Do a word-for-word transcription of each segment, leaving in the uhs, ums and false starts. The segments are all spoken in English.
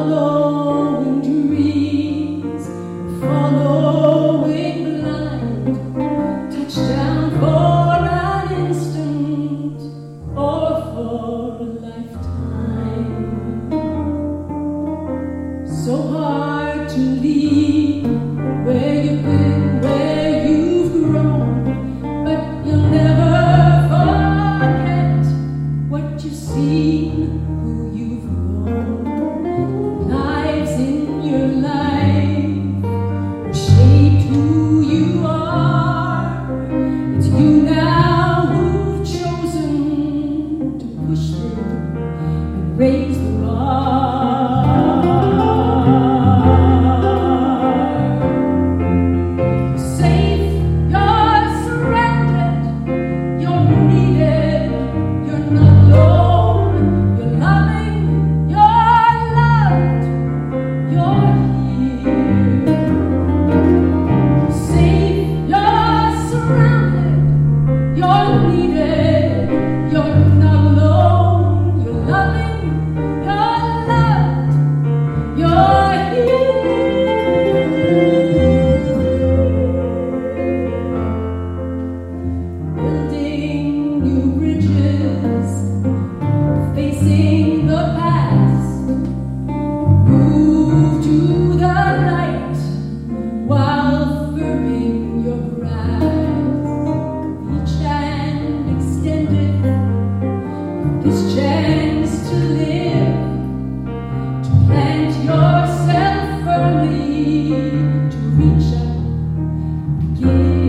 following dreams, following blind, touchdown for an instant or for a lifetime. So hard to leave where you've been, where you've grown, but you'll never forget what you've seen, who you've known. Lives in your life shaped who you are. It's you now who've chosen to push through and raise the bar. Safe, you're surrounded, you're needed, you're not alone, you're loving, you're loved, you're here. Safe, you're surrounded, you're needed, you're not alone, you're loving, you're loved, you're here. Building new bridges, facing the past, move to the light while firming your grasp. Each hand extended, this chance to live, to plant yourself firmly, to reach out, give.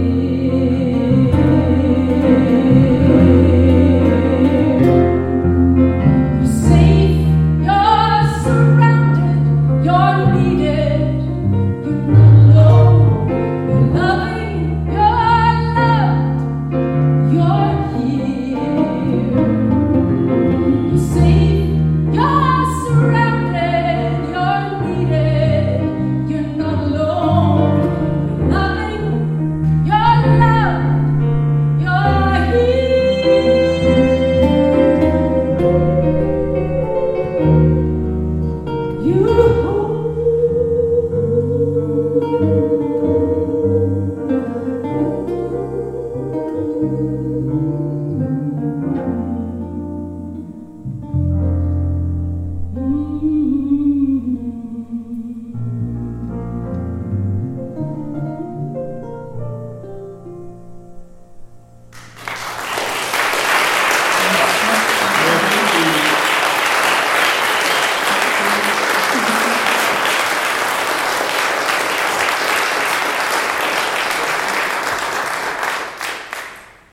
You're safe, you're surrounded, you're needed, you're not alone, you're loving, you're loved, you're here. You're safe, you're surrounded, you're needed, you're not alone, you're loving, you're loved, you're here. You hold